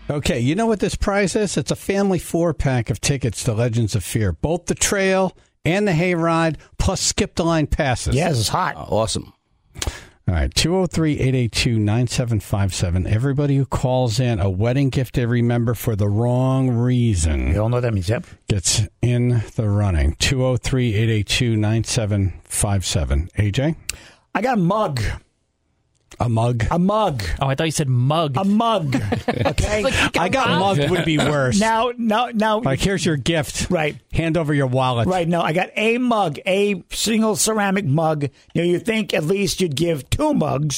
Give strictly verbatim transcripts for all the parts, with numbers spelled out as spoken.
Okay, you know what this prize is? It's a family four-pack of tickets to Legends of Fear. Both the trail and the hayride, plus Skip the Line passes. Yes, it's hot. Oh, awesome. All right, two oh three, eight eight two, nine seven five seven. Everybody who calls in a wedding gift they remember for the wrong reason You all know what that means, yep. gets in the running. two oh three, eight eight two, nine seven five seven. A J? I got a mug. A mug? A mug. Oh, I thought you said mug. A mug. Okay. Like, I got mugged would be worse. Now, now, now. Like, here's your gift. Right. Hand over your wallet. Right. No, I got a mug, a single ceramic mug. You know, you think at least you'd give two mugs.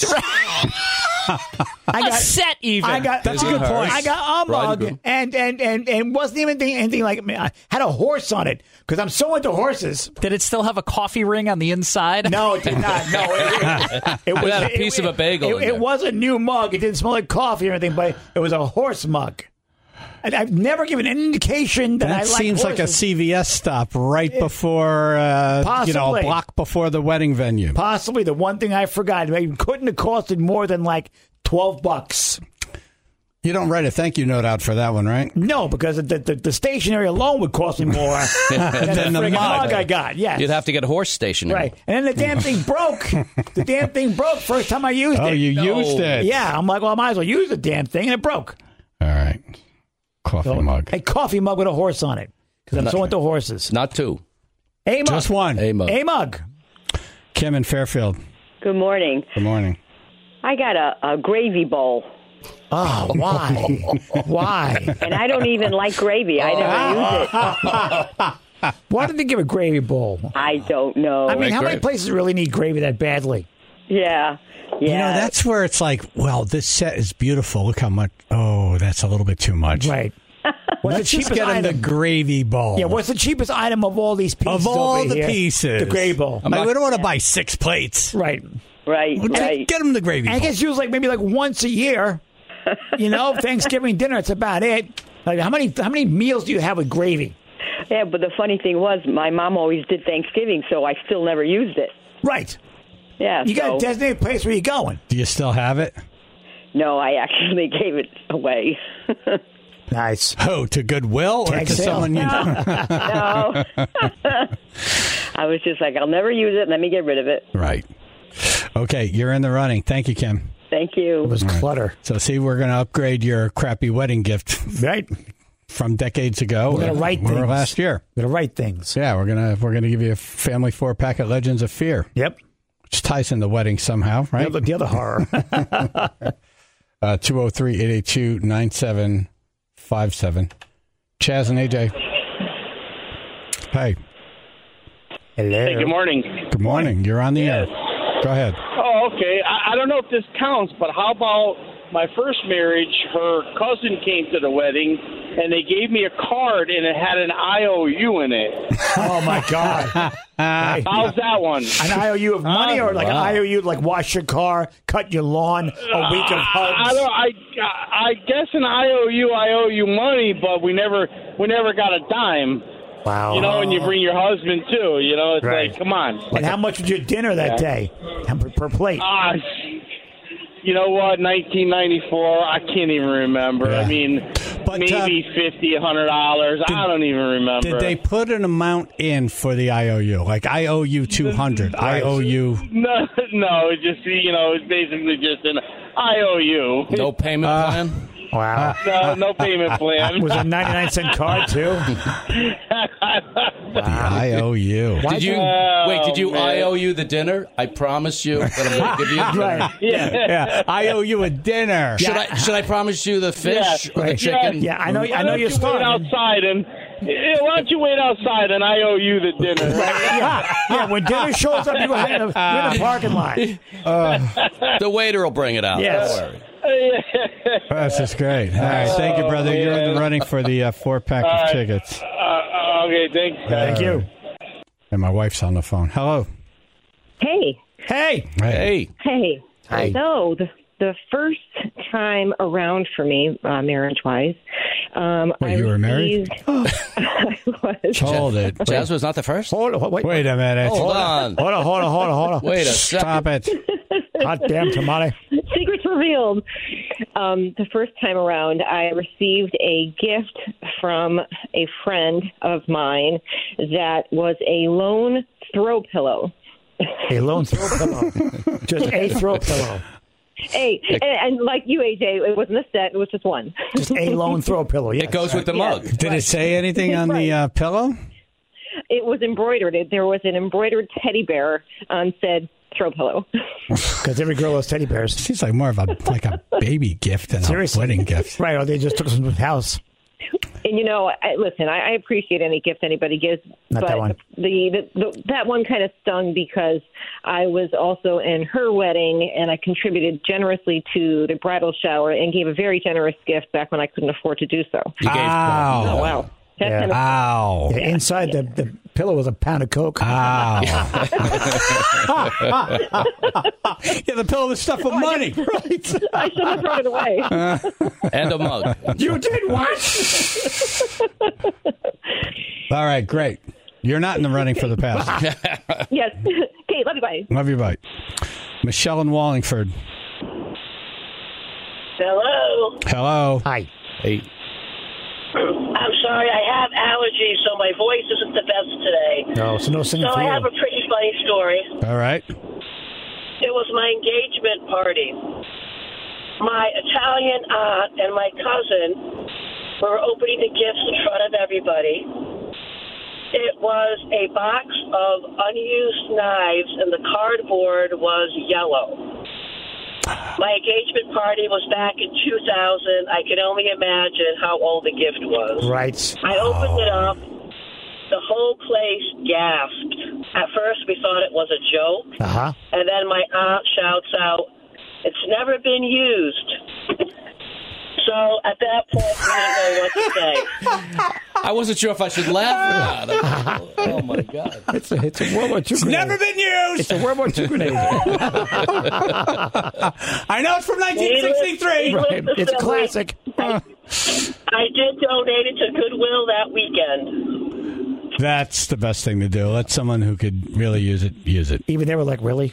I a set even. I got That's a good point. I got a mug, Right. and and and and wasn't even anything, anything like. I mean, I had a horse on it because I'm so into horses. Did it still have a coffee ring on the inside? No, it did not. No, it, it, it was had a piece it, of a bagel It, in it there. was a new mug. It didn't smell like coffee or anything, but it was a horse mug. And I've never given any indication that, That I like seems like a horses. C V S stop right before, uh, you know, a Possibly. block before the wedding venue. Possibly the one thing I forgot. It couldn't have costed more than like twelve bucks. You don't write a thank you note out for that one, right? No, because the the, the stationery alone would cost me more than Than the the friggin' mug. mug I got. Yes. You'd have to get a horse stationary. Right. And then the damn thing broke. The damn thing broke first time I used Oh, it. you No. used it. Yeah. I'm like, well, I might as well use the damn thing. And it broke. All right. Coffee So, mug. A coffee mug with a horse on it. Because I'm so into horses. Not two. A mug. Just one. A mug. A mug. Kim in Fairfield. Good morning. Good morning. I got a, a gravy bowl, Oh, why? Why? and I don't even like gravy. I never use it. Why did they give a gravy bowl? I don't know. I mean, how many gravy. places really need gravy that badly? yeah, yeah. You know, that's where it's like, well, this set is beautiful. Look how much. Oh, that's a little bit too much. Right. What's Let's the just cheapest get him the item? gravy bowl. Yeah, what's the cheapest item of all these pieces? of all over the here? pieces? The gravy bowl. I mean, we don't want to buy six plates. Right. right, Well, just right. Get him the gravy And I bowl. guess used like maybe like once a year. You know, Thanksgiving dinner. That's about it. Like how many how many meals do you have with gravy? Yeah, but the funny thing was, my mom always did Thanksgiving, so I still never used it. Right. Yeah. You got so, a designated place where you're going. Do you still have it? No, I actually gave it away. Nice. Oh, to Goodwill or Tag to sale. someone you know? No. I was just like, I'll never use it. Let me get rid of it. Right. Okay, you're in the running. Thank you, Kim. Thank you. It was clutter. So, see, we're going to upgrade your crappy wedding gift Right. from decades ago. We're gonna write or things. last year. Gotta write things. Yeah, we're gonna we're gonna give you a family four pack of Legends of Fear, Yep. which ties in the wedding somehow, right? The other, the other horror. Uh, two oh three, eight eight two, nine seven five seven. Chaz and A J. Hey, Hello. Hey, good morning. good morning. You're on the air. Go ahead. Oh, okay. I, I don't know if this counts, but how about my first marriage? Her cousin came to the wedding, and they gave me a card, and it had an I O U in it. Oh my God. Right. How's that one? An I O U of money, or like wow. an I O U to like wash your car, cut your lawn, a week of I, hugs. I don't. I I guess an I O U. I owe you money, but we never we never got a dime. Wow. You know, and you bring your husband too. You know, it's Right. like, come on. And how much was your dinner that Yeah. day? How per- per plate? Ah, you know what? nineteen ninety-four. I can't even remember. Yeah. I mean, But, maybe uh, fifty, a hundred dollars. I don't even remember. Did they put an amount in for the I O U? Like, I owe you two hundred. I owe you. No, no. It just you know, it's basically just an I O U. No payment Uh, plan? Wow. No, no payment plan. Was it a ninety-nine cent card, too? I owe you. Did you Oh, wait? Did you man. I O U the dinner? I promise you that I'm going to give you. The dinner. Right. Yeah. Yeah, I owe you a dinner. Should I should I promise you the fish Yes. or the Right. chicken? Yeah, I know, I Why know don't you're you wait starving. outside and yeah, why don't you wait outside and I owe you the dinner? Yeah, yeah, when dinner shows up, you're in the, you're in the parking lot. The waiter will bring it out. Yes. Don't worry. This is great. All right, thank you, brother. You're in the running for the uh, four pack of right. tickets. Uh, okay, thanks. Thank you. And my wife's on the phone. Hello. Hey, Hey. Hey, hey. Hi. So the the first time around for me, uh, marriage-wise, um, Wait, I you were married? received- I was. Hold it. Jazz was not the first. Hold on. Wait, Wait a minute. Hold on. hold on, hold on, hold on, hold on. Wait a Stop second. it. Hot damn tamale. Secrets revealed. Um, the first time around, I received a gift from a friend of mine that was a lone throw pillow. A lone throw pillow. Just a throw pillow. Hey, and, and like you, A J, it wasn't a set; it was just one. Just a lone throw pillow. Yes. It goes with the mug. Yes. Did it say anything on the uh, pillow? It was embroidered. It, there was an embroidered teddy bear on said throw pillow. Because every girl has teddy bears. Seems like more of a like a baby gift than Seriously. a wedding gift. Right, or they just took it from the house. And, you know, I, listen, I, I appreciate any gift anybody gives. Not but that one. The, the, the that one kind of stung because I was also in her wedding, and I contributed generously to the bridal shower and gave a very generous gift back when I couldn't afford to do so. You gave Ow. Oh, wow. That Yeah. kind of, Ow. Yeah, inside the, the pillow was a pound of Coke. Ow. Yeah, the pillow was stuffed with money. Right. I should have thrown it away. and a mug. You did what? All right, great. You're not in the running for the pass. Yes. Okay, love you, bye. Love you, bye. Michelle in Wallingford. Hello. Hello. Hi. Hey. I'm sorry, I have allergies, so my voice isn't the best today. No, so no singing So for I you. have a pretty funny story. All right. It was my engagement party. My Italian aunt and my cousin were opening the gifts in front of everybody. It was a box of unused knives, and the cardboard was yellow. My engagement party was back in two thousand. I can only imagine how old the gift was. Right. I opened it up. The whole place gasped. At first, we thought it was a joke. Uh-huh. And then my aunt shouts out, "It's never been used." So at that point, we didn't know what to say. I wasn't sure if I should laugh or not. Oh, my God. It's a, it's a World War Two It's grenade. never been used. It's a World War Two grenade. I know it's from nineteen sixty-three. Right. It's a classic. I did donate it to Goodwill that weekend. That's the best thing to do. Let someone who could really use it, use it. Even they were like, really?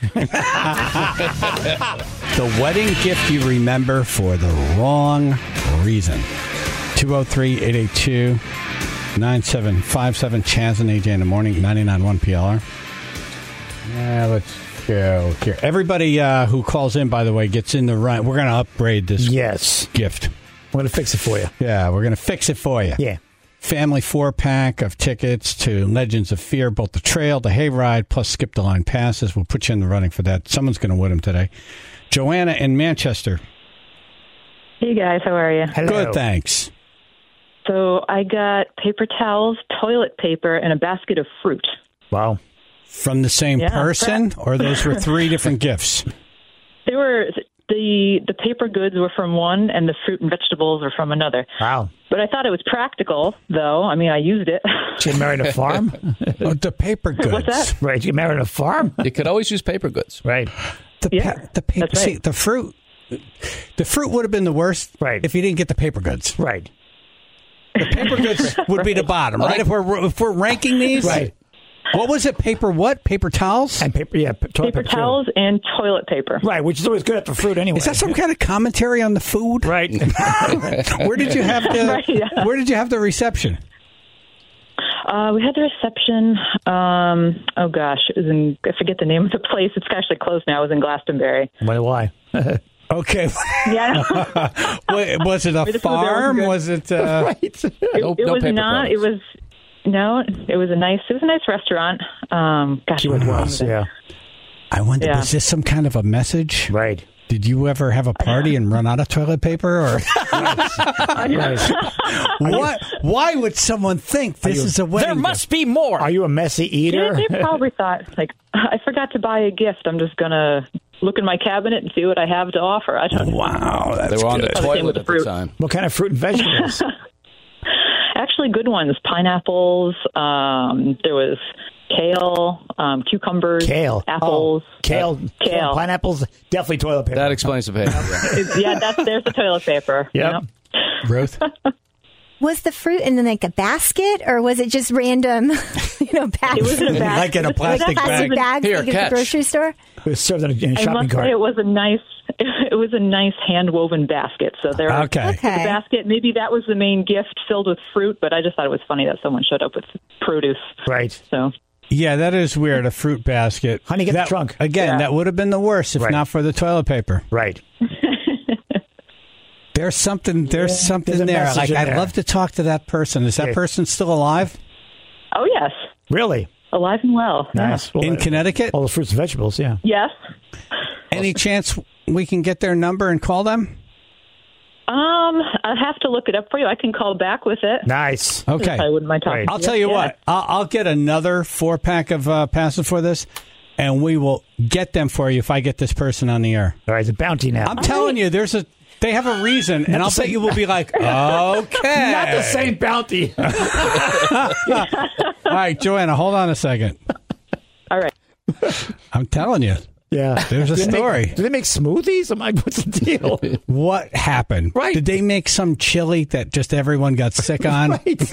The wedding gift you remember for the wrong reason. two oh three, eight eight two, nine seven five seven. Chaz and A J in the morning, ninety-nine point one P L R. Yeah, let's go here. Everybody uh, who calls in, by the way, gets in the run. We're going to upgrade this Yes. gift. I'm going to fix it for you. Yeah, we're going to fix it for you. Yeah. Family four-pack of tickets to Legends of Fear, both the trail, the hayride, plus Skip the Line passes. We'll put you in the running for that. Someone's going to win them today. Joanna in Manchester. Hey, guys. How are you? Hello. Good, thanks. So I got paper towels, toilet paper, and a basket of fruit. Wow. From the same Yeah. person, or those were three different gifts? They were the the paper goods were from one, and the fruit and vegetables were from another. Wow. But I thought it was practical, though. I mean, I used it. Did you marry a farm? Oh, the paper goods. What's that? Right. Did you marry a farm? You could always use paper goods. Right. The, Yeah, pa- the paper. that's right. See, the fruit. The fruit would have been the worst, Right. if you didn't get the paper goods. Right. The paper goods would be the bottom, right? If we're if we're ranking these, Right. What was it? Paper what? Paper towels? And paper, yeah. p- Toilet Paper paper too. towels and toilet paper. Right, which is always good after fruit anyway. Is that some kind of commentary on the food? Right. Where did you have the Right, yeah. Where did you have the reception? Uh, we had the reception. Um, oh gosh, it was in. I forget the name of the place. It's actually closed now. It was in Glastonbury. Why? Why? Okay. Yeah, Wait, was it a Where the food there was farm? good. Was it? Uh, right. it, No- it no was paper not. It products. was no. It was a nice. It was a nice restaurant. Um, gosh, It what was, it? yeah. I wonder, Yeah. was this some kind of a message? Right. Did you ever have a party and run out of toilet paper? Or Right. what? Why would someone think this you- is a wedding? There must be more. Are you a messy Yeah, eater? they probably thought, like, I forgot to buy a gift. I'm just going to look in my cabinet and see what I have to offer. I don't know. Wow, that's They were on good. the Same with toilet the at the fruit. time. What kind of fruit and vegetables? Actually, good ones. Pineapples. Um, there was kale, um, cucumbers, Kale. apples. Oh, kale. Kale. Pineapples. Definitely toilet paper. That explains the paper. Yeah. It- yeah, that's there's the toilet paper. you Yep. know? Ruth? Was the fruit in like a basket, or was it just random? You know, bags. It was in a bag. Like in a It was plastic plastic bag. bags Here, like at catch. the grocery store. It was served in a, in a I shopping must cart. say it was a nice, it it was a nice hand-woven basket. So there was Okay. the Okay. basket. Maybe that was the main gift filled with fruit, but I just thought it was funny that someone showed up with produce. Right. So Yeah, that is weird. A fruit basket. Honey, get the That- trunk. Again, Yeah. that would have been the worst if Right. not for the toilet paper. Right. There's something. There's something There's a there. message Like in I'd there. love to talk to that person. Is that Yeah. person still alive Oh, yes. Really? Alive and well. Nice. Well, in uh, Connecticut? all the fruits and vegetables, yeah. Yes. Any chance we can get their number and call them? Um, I have to look it up for you. I can call back with it. Nice. Okay. If I wouldn't mind talking. Right. to I'll tell you Yeah. what. I'll, I'll get another four pack of uh, passes for this, and we will get them for you if I get this person on the air. All right, it's a bounty now. I'm telling you, there's a. They have a reason, and I'll bet you will be like, okay. Not the same bounty. All right, Joanna, hold on a second. All right. I'm telling you, Yeah. there's a Do they make- story. do they make smoothies? I'm like, what's the deal? What happened? Right. Did they make some chili that just everyone got sick on? Right.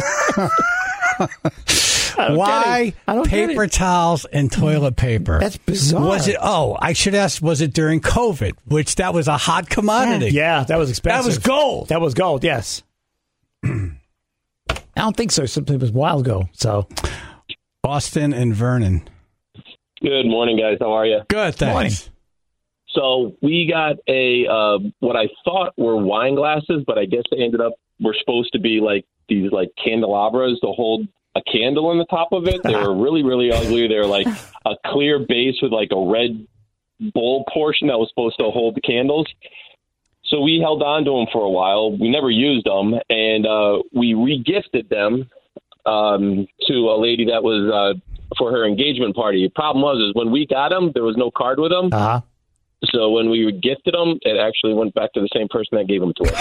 I don't Why get it. I don't get paper it. towels and toilet paper? That's bizarre. Was it? Oh, I should ask. Was it during COVID? Which that was a hot commodity. Yeah, that was expensive. That was gold. That was gold, yes. I don't think so. Something was a while ago. So, Austin and Vernon. Good morning, guys. How are you? Good, thanks. Morning. So we got a uh, what I thought were wine glasses, but I guess they ended up were supposed to be like these like candelabras to hold a candle in the top of it. They were really, really ugly. They were like a clear base with like a red bowl portion that was supposed to hold the candles. So we held on to them for a while. We never used them, and uh, we re-gifted them um, to a lady that was uh, for her engagement party. The problem was is when we got them, there was no card with them. Uh-huh. So when we gifted them, it actually went back to the same person that gave them to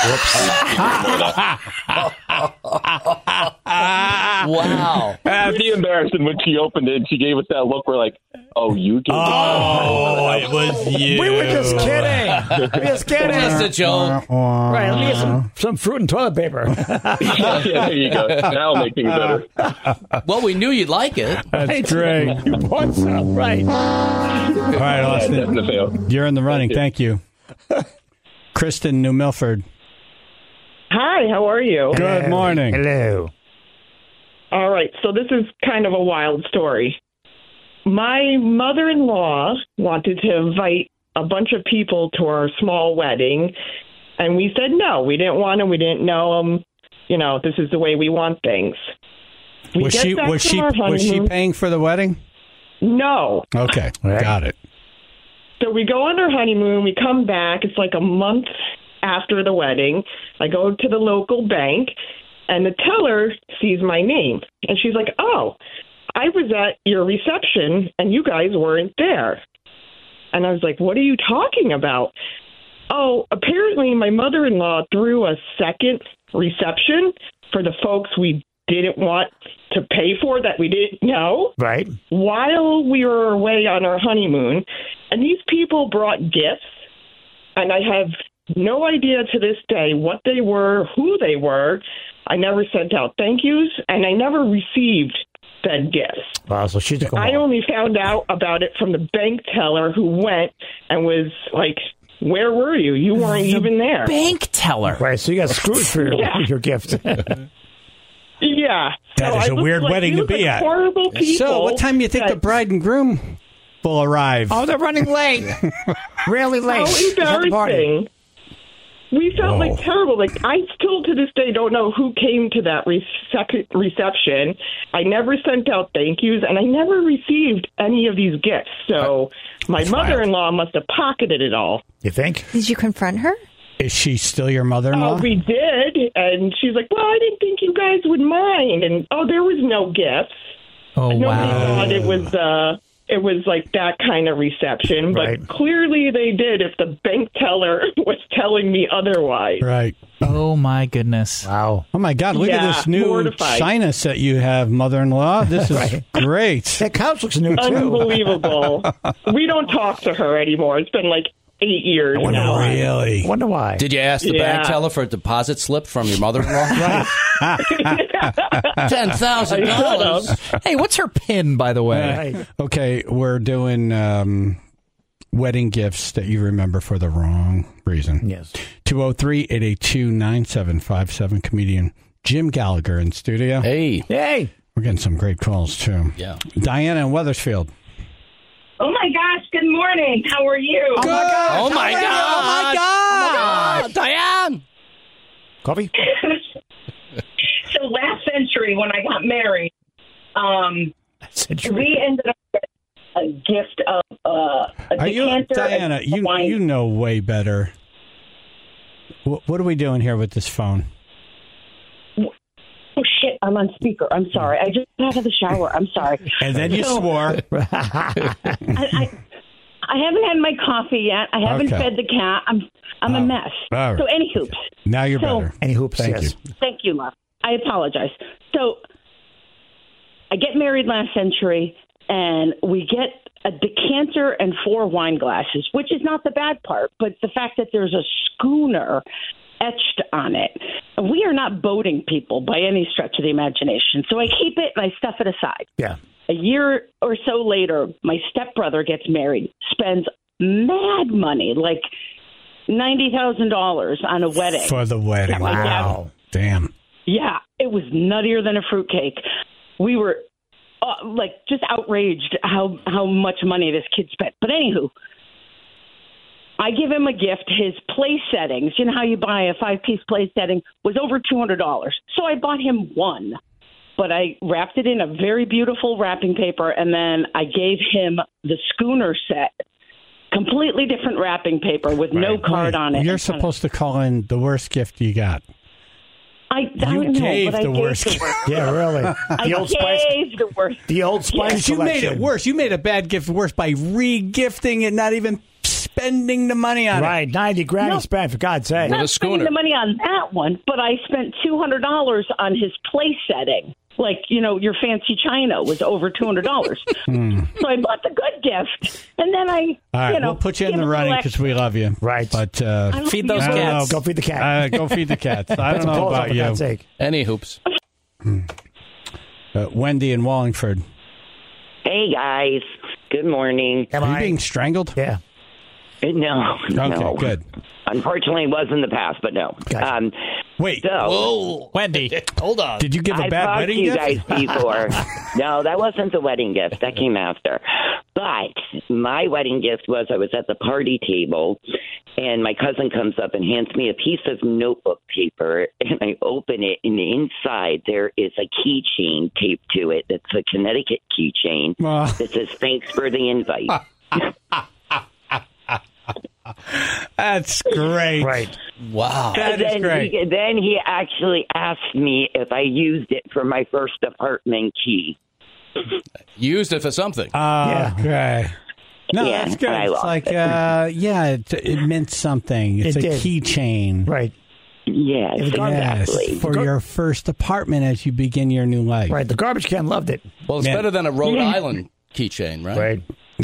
us. Wow. It'd be embarrassing when she opened it and she gave us that look. We're like, oh, you gave Oh, it was you. We were just kidding. We were just kidding. Just a joke. Right, let me get some, some fruit and toilet paper. Yeah, there you go. That'll make things better. Well, we knew you'd like it. That's great. You bought some, right. All right, Austin. Yeah, definitely fail. You're in the running. Thank you. Kristen, New Milford. Hi, how are you? Good morning. Hello. All right, so this is kind of a wild story. My mother-in-law wanted to invite a bunch of people to our small wedding, and we said no. We didn't want them. We didn't know them. You know, this is the way we want things. We Was get she back was from she our was she honeymoon. paying for the wedding? No. Okay, Right. got it. So we go on our honeymoon. We come back. It's like a month after the wedding. I go to the local bank, and the teller sees my name. And she's like, oh, I was at your reception, and you guys weren't there. And I was like, what are you talking about? Oh, apparently my mother-in-law threw a second reception for the folks we didn't want to pay for that we didn't know. Right. While we were away on our honeymoon, and these people brought gifts, and I have no idea to this day what they were, who they were. I never sent out thank yous, and I never received said gifts. Wow, so she took them I all. only found out about it from the bank teller who went and was like, where were you? You weren't even there. Bank teller. Right, so you got screwed for your, Yeah. your gift. Yeah. That So is I a looked weird like- wedding we to looked be like at. Horrible people. So, what time do you think the that- bride and groom will arrive? Oh, they're running late. Really late. How At the party. embarrassing. We felt Whoa. like terrible. Like, I still to this day don't know who came to that re- second reception. I never sent out thank yous, and I never received any of these gifts. So my That's wild. mother-in-law must have pocketed it all. You think? Did you confront her? Is she still your mother-in-law? Oh, we did, and she's like, well, I didn't think you guys would mind. And, oh, there was no gifts. Oh, Nobody wow. thought it was uh it was like that kind of reception, but Right. clearly they did if the bank teller was telling me otherwise. Right. Oh, my goodness. Wow. Oh my God! Look at Yeah, this new mortified. China set you have, mother-in-law. This is Right. great. That couch looks new, too. Unbelievable. We don't talk to her anymore. It's been like eight years I wonder now. why. Really? I wonder why. Did you ask the bank Yeah. teller for a deposit slip from your mother-in-law? Ten thousand dollars. Hey, what's her pin, by the way? Right. Okay, we're doing um, wedding gifts that you remember for the wrong reason. Yes. two oh three, eight eight two, nine seven five seven. Comedian Jim Gallagher in studio. Hey. Hey. We're getting some great calls, too. Yeah. Diana in Wethersfield. Oh, my gosh. Good morning. How are you? Oh, my gosh. Oh, my God. Oh, my God. Oh, Diane. Coffee? So last century, when I got married, um, we ended up with a gift of uh, a Are you, decanter. Diana, of you, wine. you know way better. What, what are we doing here with this phone? Oh, shit. I'm on speaker. I'm sorry. I just got out of the shower. I'm sorry. And then you So- swore. I, I, I haven't had my coffee yet. I haven't Okay. fed the cat. I'm I'm a Oh, mess. all right. So any hoops. Now you're So- better. Any hoops? Thank yes. you. Thank you, love. I apologize. So I get married last century, and we get a decanter and four wine glasses, which is not the bad part, but the fact that there's a schooner etched on it. We are not boating people by any stretch of the imagination. So I keep it and I stuff it aside. Yeah. A year or so later, my stepbrother gets married, spends mad money, like ninety thousand dollars on a wedding. For the wedding. Yeah, my dad- Wow. Damn. Yeah, it was nuttier than a fruitcake. We were uh, like just outraged how how much money this kid spent. But anywho, I give him a gift. His place settings, you know how you buy a five piece place setting, was over two hundred dollars. So I bought him one, but I wrapped it in a very beautiful wrapping paper, and then I gave him the schooner set. Completely different wrapping paper with no card on it. You're supposed to call in the worst gift you got. I, I You don't know, gave but I the gave worst the gift. worst. Yeah, really. I The Old Spice. gave the worst. The Old Spice Because you made it collection. worse. You made a bad gift worse by re-gifting it, not even spending the money on Right, ninety grand No. he spent, for God's sake. Not spending the money on that one, but I spent two hundred dollars on his place setting. Like, you know, your fancy china was over two hundred dollars. Hmm. So I bought the good gift, and then I, All right, you know, we'll put you in give the him a running little because we love you. Right. But uh, I love Feed those you. I don't cats. know. Go feed the cat. Uh, go feed the cats. I Put don't some know clothes on, about for you. God's sake. Any hoops. Uh, Wendy in Wallingford. Hey, guys. Good morning. Am Are you I? being strangled? Yeah. Uh, No, Okay, no. good. Unfortunately, it was in the past, but no. Gotcha. Um, Wait, so, Whoa. Wendy. Hold on. did you give a I've bad talked wedding to you gift? guys before. No, that wasn't the wedding gift. That came after. But my wedding gift was I was at the party table, and my cousin comes up and hands me a piece of notebook paper, and I open it, and inside there is a keychain taped to it. It's a Connecticut keychain Well. that says, "Thanks for the invite." That's great. Right. Wow. That And is then great. He, then he actually asked me if I used it for my first apartment key. You used it for something. Uh, okay. No, Yeah, that's good. I It's lost like, it. uh, yeah, it, it meant something. It's It a did. keychain. Right. Yes, If the garbage- exactly. Yes, for your first apartment as you begin your new life. Right. The garbage can loved it. Well, it's Man. better than a Rhode Yeah. Island keychain, right? Right.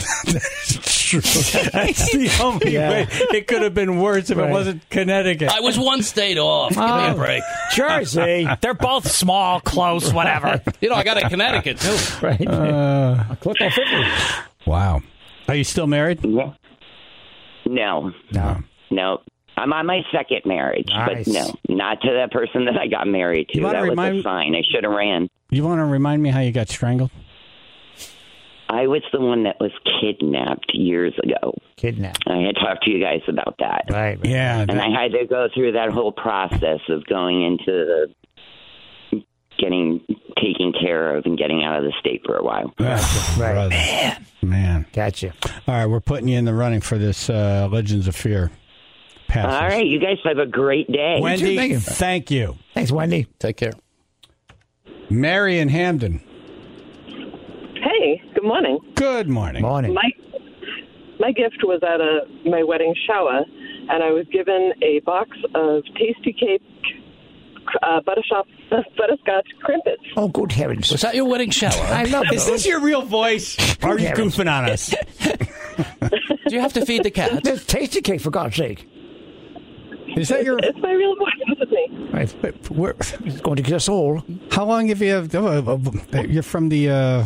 That's the only Yeah. way. It could have been worse if Right. it wasn't Connecticut. I was one state off. Give me a break. Jersey. They're both small, close, whatever. You know, I got a Connecticut, too. Right. Uh, Click on fifty. wow. Are you still married? Yeah. No, No. no. I'm on my second marriage, Nice. but no, not to that person that I got married to. You wanna That was remind- a sign. I should have ran. You want to remind me how you got strangled? I was the one that was kidnapped years ago. Kidnapped. I had talked to you guys about that. Right. right. Yeah. And I had to go through that whole process of going into the getting taken care of and getting out of the state for a while. Right. Man. Man. Gotcha. All right, we're putting you in the running for this uh, Legends of Fear. Passes. All right, you guys have a great day. Wendy, Thank you. thank you. Thanks, Wendy. Take care. Mary in Hamden. Hey, good morning. Good morning. Morning. My my gift was at a my wedding shower, and I was given a box of Tasty Cake uh, buttershop, butterscotch crimpets. Oh, good heavens. Was that your wedding shower? I love Is this your real voice? Or are you goofing on us? Do you have to feed the cat? There's Tasty Cake, for God's sake. Is that your... It's my real voice. This is me. Right. Where, It's going to get us all. how long have you... Oh, uh, you're from the... Uh,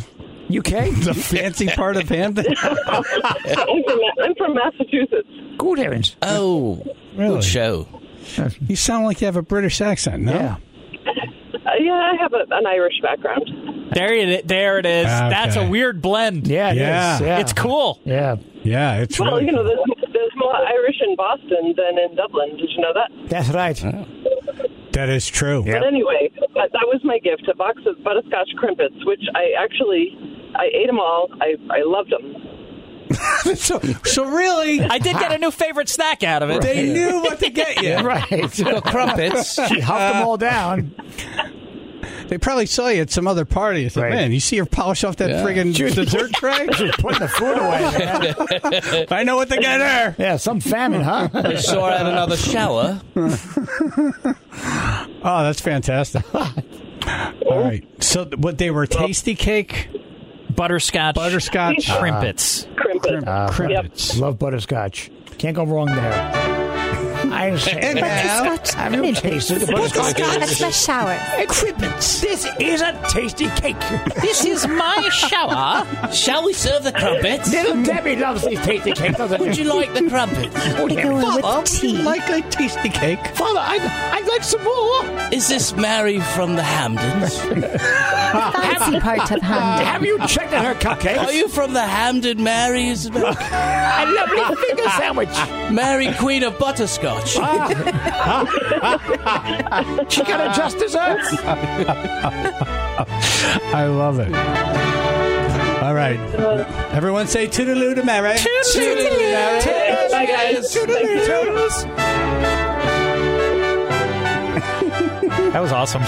U K? The fancy part of Hampton? I'm, from, I'm from Massachusetts. Good heavens. Oh, Really? good show. You sound like you have a British accent, no? Yeah. Uh, yeah, I have a, an Irish background. There it, there it is. Okay. That's a weird blend. Yeah, it Yeah. is. Yeah. It's cool. Yeah. Yeah, it's Well, really you know, cool. there's, there's more Irish in Boston than in Dublin. Did you know that? That's right. That is true. But anyway, that, that was my gift, a box of butterscotch crimpets, which I actually, I ate them all. I, I loved them. so, so really, I did get a new favorite snack out of it. they knew what to get you. Right. The crumpets. She huffed them all down. They probably saw you at some other party. It's like, Right. man, you see her polish off that Yeah. friggin' dessert tray? She's putting the food away, man. I know what to get her. Yeah, some famine, huh? I saw her at another shower. Oh, that's fantastic. All right. So, what they were tasty cake, Butterscotch. butterscotch, Crimpets. Crimpets. Uh, crimpets. Love butterscotch. Can't go wrong there. I understand. Butterscotch Have you tasted the butterscotch? That's my shower. Crimpets. This is a tasty cake. This is my shower. Shall we serve the crumpets? Little Debbie loves these tasty cakes, doesn't Would she? you like the crumpets? We go in with Father, tea. like a tasty cake. Father, I'd, I'd like some more. Is this Mary from the Hamptons? Fancy part of Hamden. Have you checked out her cupcakes? Are you from the Hampden Marys? A lovely finger sandwich. Mary Queen of Butterscotch. She got a just desserts. I love it. All right. Everyone say toodaloo to Mary. Toodaloo, Mary. Bye, guys. Toodaloo. That was awesome.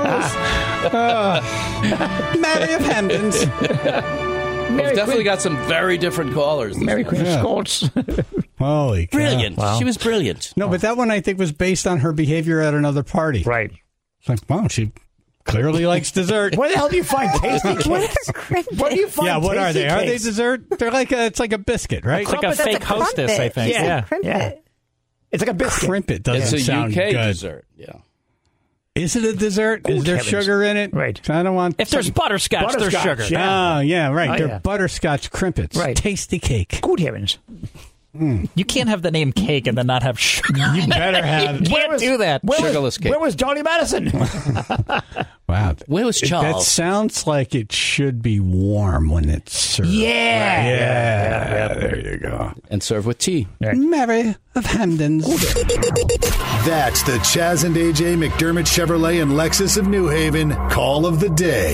uh, Mary of Hamptons. We've definitely got some very different callers. Mary Queen Yeah. of Scots. Holy cow. Brilliant. Wow. She was brilliant. No, but that one I think was based on her behavior at another party. Right. It's like, wow, she clearly likes dessert. Where the hell do you find tasty What cakes? are crimpets? Where do you find Yeah, what are tasty they? Are they cakes? dessert? They're like a, it's like a biscuit, right? It's like a That's fake hostess, I crumpet. think. Yeah. Yeah. Crimpet. Yeah. It's like a biscuit. Crimpet doesn't It's a sound U K good. dessert. Yeah. Is it a dessert? Good Is there heavens. sugar in it? Right. I don't want. If there's some- butterscotch, there's Butterscotch, sugar. yeah. Oh, yeah, right. Oh, They're yeah. butterscotch crimpets. Right. Tasty cake. Good heavens. You can't have the name cake and then not have sugar. You better have. You can't do that. Where was, Sugarless cake. Where was Johnny Madison? Wow. Where was That Charles? sounds like it should be warm when it's served. Yeah. Yeah. There you go. And serve with tea. Mary of Hamptons. That's the Chaz and A J McDermott Chevrolet and Lexus of New Haven call of the day.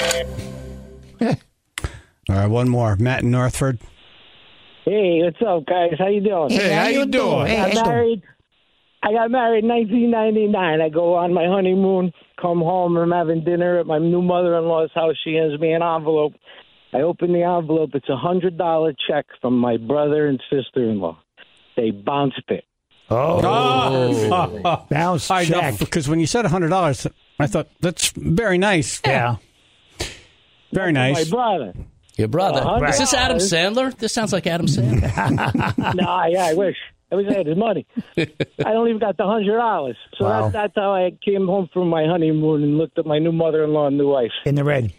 All right, one more. Matt in Northford. Hey, what's up, guys? How you doing? Hey, how you doing? Hey, I how got you married. I got married in nineteen ninety-nine. I go on my honeymoon, come home, and I'm having dinner at my new mother-in-law's house. She hands me an envelope. I open the envelope. It's a hundred dollar check from my brother and sister-in-law. They bounced it. Oh, Oh. bounce I know, check. because when you said one hundred dollars, I thought, that's very nice. Yeah. Very My nice. brother. Your brother. Uh, Is this Adam right. Sandler? This sounds like Adam Sandler. Nah, yeah, I wish. I wish I had his money. I don't even got the hundred dollars. So Wow. that's, that's how I came home from my honeymoon and looked at my new mother-in-law and new wife. In the red.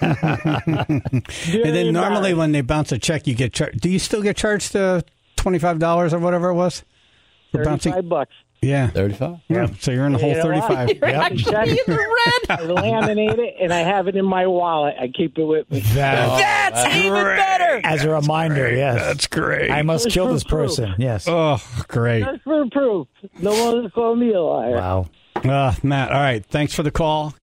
And then normally when they bounce a check, you get charged. Do you still get charged uh, twenty-five dollars or whatever it was? For bouncing? thirty-five bucks. Yeah. thirty-five? Yeah. So you're in the whole You know what? thirty-five. You're Yep. actually in the red. I laminate it and I have it in my wallet. I keep it with me. That- That's even better. As a reminder, yes. That's great. I must Just kill for this proof. person. Yes. Oh, great. Just for proof. No one's called me a liar. Wow. Uh, Matt, all right. Thanks for the call.